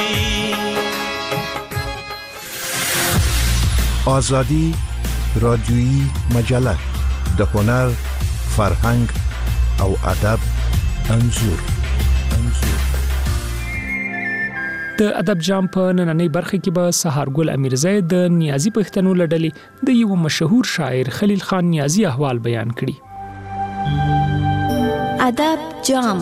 آزادی رادیویی مجله د هنر، فرهنګ او ادب انځور. د ادب جام په نننۍ برخه کې به سهارګل امیرزی د نیازی پښتنو لړلې د یو مشهور شاعر خلیل خان نیازی احوال بیان کړي. ادب جام.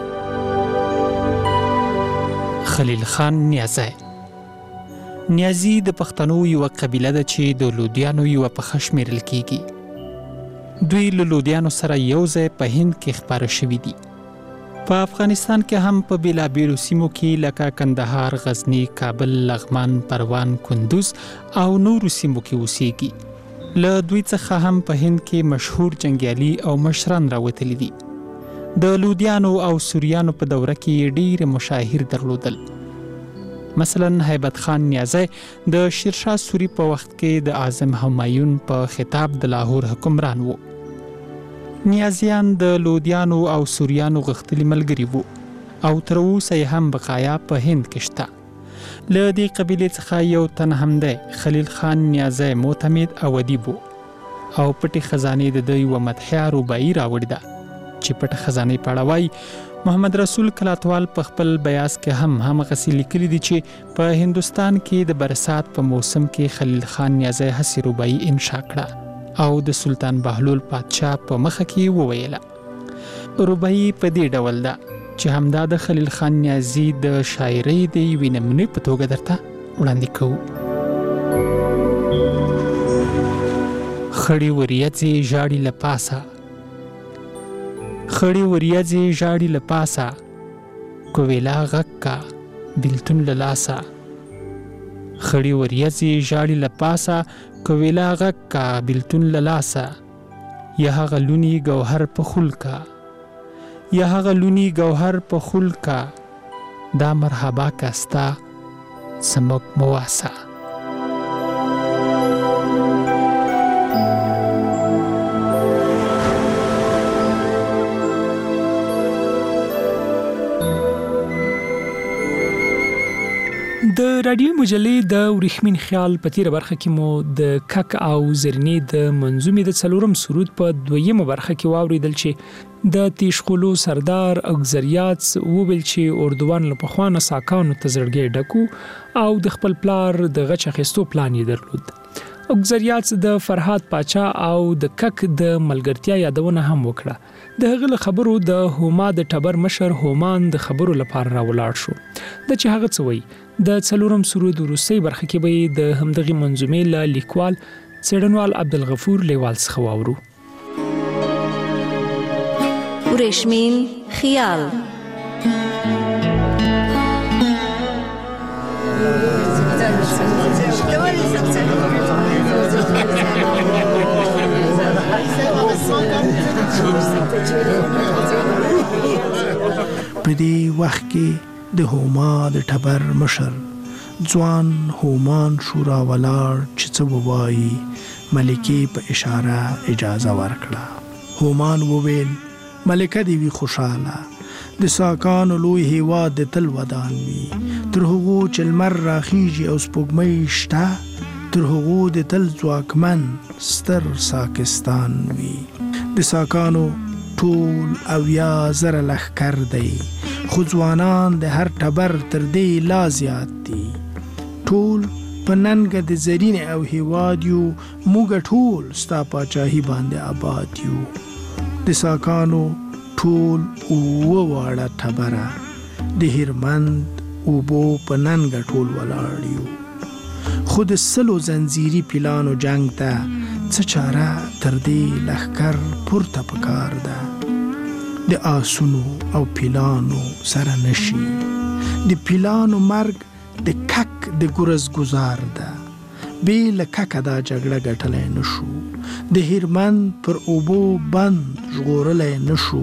خلیل خان نیازی نیازی د پښتنو یو قبیله ده چې د لودیانو یو په خشمیرل کیږي. دوی له لودیانو سره یو ځای په هند کې خپاره شوي دي. په افغانستان کې هم په بیلابیلو سیمو کې لکه کندهار، غزنی، کابل، لغمان، پروان، کندوز او نورو سیمو کې اوسېږي. له دوی څخه هم په هند کې مشهور جنګیالي او مشران راوتلي دي. د لودیانو او سوریانو په دوره کې ډېر مشاهیر درلودل. مثلا هیبت خان نیازی د شیرشاه سوری په وخت کې د اعظم همایون په خطاب د لاهور حکمران وو. نیازیان د لودیانو او سوریانو غښتلي ملګري وو او تر اوسه یې هم بقایا په هند کې شته. له دې قبیلې څخه یو تن هم دی خلیل خان نیازی معتمد او ادیب وو او پټې خزانې د دوی یوه مدحیه رباعي راوړې ده چې پټه خزانې په اړه وایي. محمد رسول کلاتوال په خپل بیاس کې هم همغسې لیکلي دي چې په هندوستان کې د برسات په موسم کې خلیل خان نیازی هسې رباعي انشا کړه او د سلطان بهلول پادشاه په مخه کې وویله. رباعي په دې ډول ده چې همدا د خلیل خان نیازي د شاعرۍ د یوې نمونې په توګه درته وړاندې کوو. خړې وریځې ژاړي له پاسه، خړې وریځې ژاړي له پاسه، کویلا غږ کا بیلتون له لاسه. خړې وریځې ژاړي له پاسه، کویلا غږ کا بیلتون له لاسه. یا هغه لونی ګوهر په خول کا، یا هغه لونی ګوهر په خول کا، دا مرحبا کاستا سمک مواسا. د رادیوي مجلې د ورېښمین خیال په تیره برخه کې مو د کک او زرینې د منظومې د څلورم سرود په دویمه برخه کې واوریدل چې د تیشخولو سردار اګزریات وویل چې اردوان له پخوانه ساکانو ته زړګی ډکو او د خپل پلار د غچ اخیستو پلان یې درلود. اګزریات د فرهاد پاچا او د کک د ملګرتیا یادونه هم وکړه. د هغه خبرو د هوما د ټبر مشر هومان د خبرو لپاره راولاړ شو. د چې هغه څه وایي د څلورم سرود وروستۍ برخه کې به د همدغه منظومې له لیکوال څېړنوال عبدالغفور لیوال څخه واورو. ورېښمین خیال. په دې وخت کې د هوما د ټبر مشر ځوان هومان شورا ولاړ چې څه ووایي ملکې په اشاره اجازه ورکړه. هومان وویل ملکه دې وي خوشاله، د ساکانو لوی هیواد د تل ودان وي، تر هغو چې لمر راخیږي او سپوږمۍ شته، تر هغو د تل ځواکمن ستر ساکستان وي. د ساکانو ټول اویا زره لښکر دی، خو ځوانان د هر ټبر تر دې لا زیات دي. ټول په ننګه د زرین او هیواد یو، موږ ټول ستا پاچاهي باندې آباد یو. د ساکانو ټول اوه واړه ټبره د هیرمند اوبو په ننګه ټول ولاړ یو. خو د سلو زنځیري پیلانو جنگ ته څه چاره تر دې لښکر پورته پکار ده. د آسونو او پیلانو سره نشي، د پیلانو مرګ د کک د ګرز گزار ده. بې له ککه دا جګړه ګټلی نشو، د هیرمند پر اوبو بند ژغورلی نشو.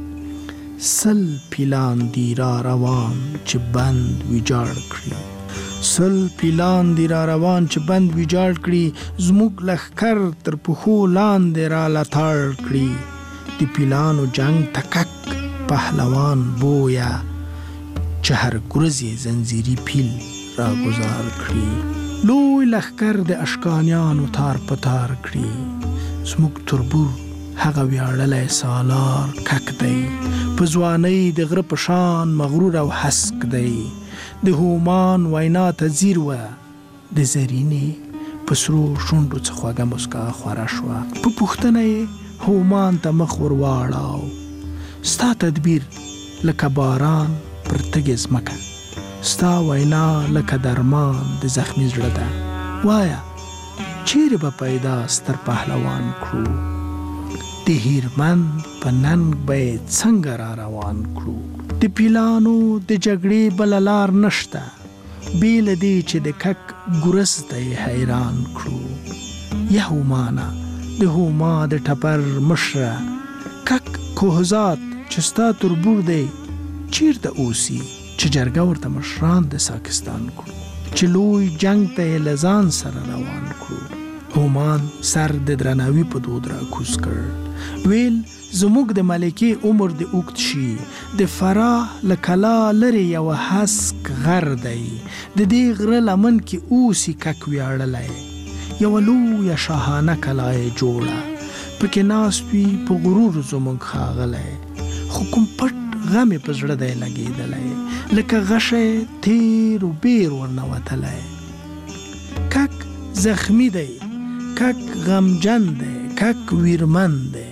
سل پیلان دی را روان چې بند ویجاړ کړي، سل پیلان دی را روان چې بند ویجاړ کړي. زموږ لښکر تر پښو لاندې را لتاړ کړي. د پیلانو جنگ تکک پهلوان بویا چې هر ګرز یې زنځیري پیل را گزار کړي. لوی لښکر د اشکانیانو تار په تار کړي. زموږ تربور هغه ویاړلی سالار کک دی، په ځوانۍ د غره په شان مغرور او هسک دی. د هومان وینا ته ځیر وه، د زرینې په سرو شونډو څه خوږه مسکا خوره شوه. په پوښتنه یې هومان ته مخ ور واړاو، ستا تدبیر لکه باران پر تږې ځمکه، ستا وینا لکه درمان د زخمي زړه ده. وایه چیرې به پیدا ستر پهلوان کړو، د هیرمند په ننګ به یې څنګه را روان کړو. د پیلانو د جګړې بله لار نشته، بې له دې چې د کک ګرس ته یې حیران کړو. یا هومانه د هوما د ټپر مشره، کک کوهزاد چې ستا تربور دی چیرته اوسي چې جرګه ورته مشران د ساکستان کړو، چې لوی جنگ ته یې له ځان سره روان کړو. هومان سر د درناوي په دود را کوز کړ. ویل زموږ د ملکې عمر د اوږد شي، د فراه له کلا لرې یوه هسک غر دی، د دې غره لمن کې اوسي کک ویاړلی. یوه لویه شاهانه کلا یې جوړه، پکې ناست وي په غرور زموږ ښاغلی، خو کوم پټ غم یې په زړه دی لګېدلی، لکه غشی تیر و بیر ورنوتلی. کک زخمی دی، کک غمجن دی، کک ویرمن دی.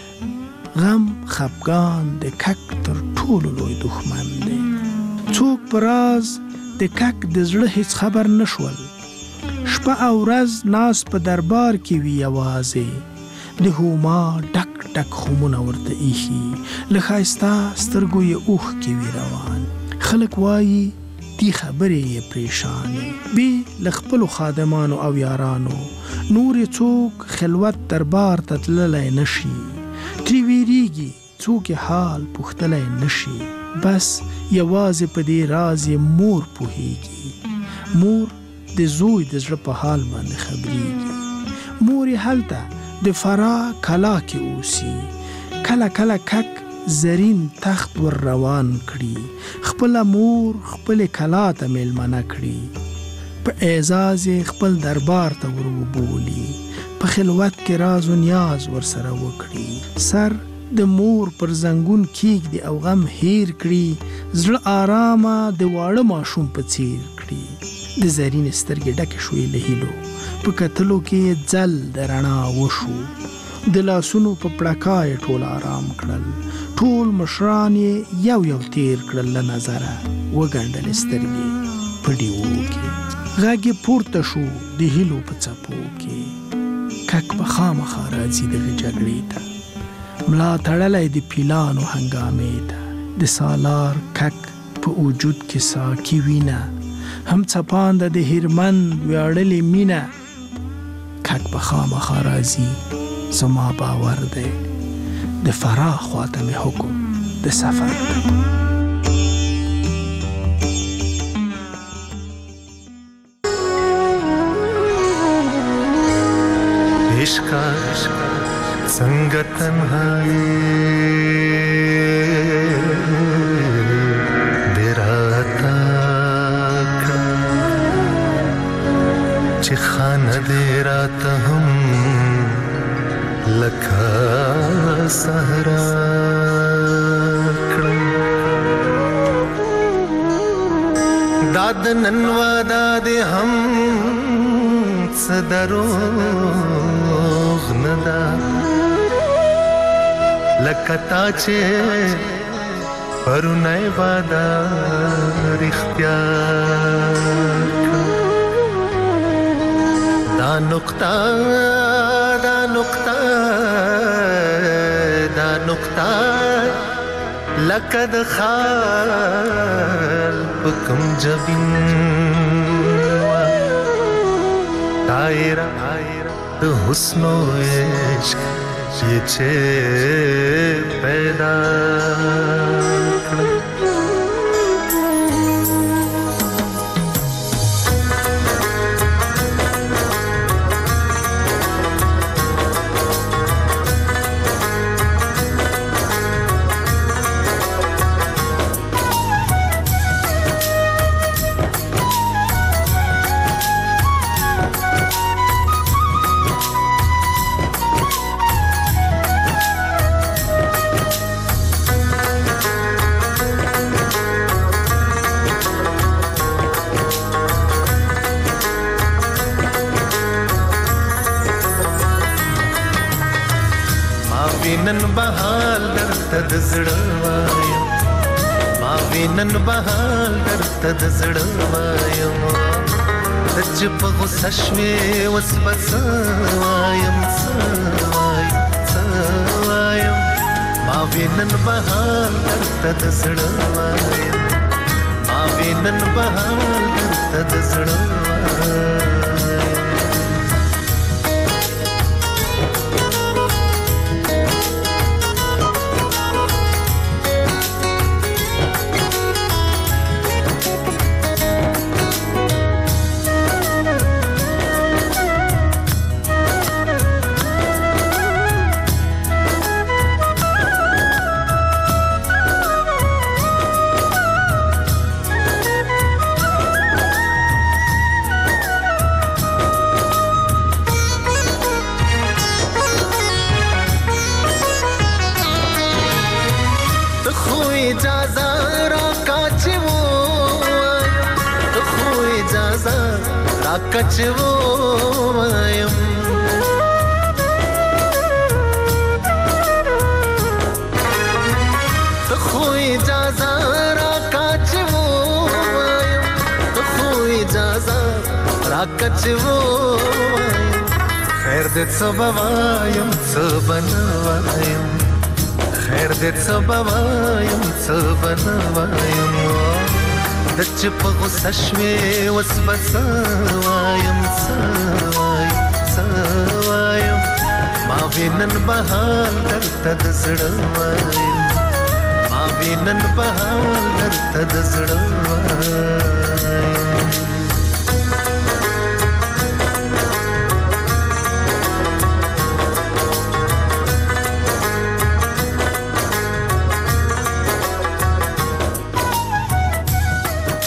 غم خفګان د کک تر ټولو لوی دښمن دی. څوک په راز د کک د زړه هیڅ خبر نشول. شپه او ورځ ناست په دربار کې وي یوازې، د هوما ډک ډک خمونه ورته ایښي، له ښایسته سترګو یې اوښکې وي روان. خلک وایي دې خبرې یې پریشانې، بې له خپلو خادمانو او یارانو نور یې څوک خلوت دربار ته تللی نشي. ترې ویریږي څوک یې حال پوښتلی نشي. بس یوازې په دې راز یې مور پوهیږي. مور د زوی د زړه په حال باندې خبریږي. مور یې هلته د فراه کلا کې اوسي. کله کله کک زرین تخت ور روان کړي، خپل مور خپل کلا ته میلمانه کړي، په اعزاز خپل دربار ته ور وبولي، په خلوت کې راز و نیاز ور سره وکړي، سر د مور پر زنګون کېږدي او غم هیر کړي، زړه آرامه د واړه ماشوم په څیر کړي. د زرین سترګې ډکې شوې له هیلو، په کتلو کې ځل د رڼا وشو، د لاسونو په پړکای ټول آرام کړل، ټول مشران یې یو یو تیر کړل له نظره، وګنډل سترګې په ډیوو کې، غږ یې پورته شو د هیلو په څپو کې، کک به خامخا راځي دغه جګړې ته، ملا تړلی د پیلانو هنګامې ته، د سالار کک په وجود کې ساکي وینه، هم څپانده د هیرمند ویاړلې مینه، کک به خامخا راځي زما باور دی، د فراه خواته مې حکم د سفر دی. عشقا څنګه تنهایی دې راته چې خانه دې راته هم لکه صحرا کړم، داد نن وادا دې هم څه دروغ نه ده، لکه تا چې پرونی وادا رښتیا کړم. دا نقطه لکه د خال په کوم جبین وه، دایره د حسن و عشق یې چې پیدا کړم. نن بهال درته د زړه وایم، ما وینن بهال درته د زړه وایم، ته چې په غوسه شوې اوس به څه وایم، څه وایم، ما وینن بهال درته د زړه وایم، ما وینن بهال درته د زړه وایم. کچو وایم ته خو اجازه را کچو وایم ته خو اجازه را کچو وایم خیر دې څه وایم څه بنوایم خیر دې څه وایم څه بنوایم د چې په غوسه شوې اوس به څه وایم څه وایم ما وینن بهال درته د زړه وایم ما وینن بهال درته د زړه وایم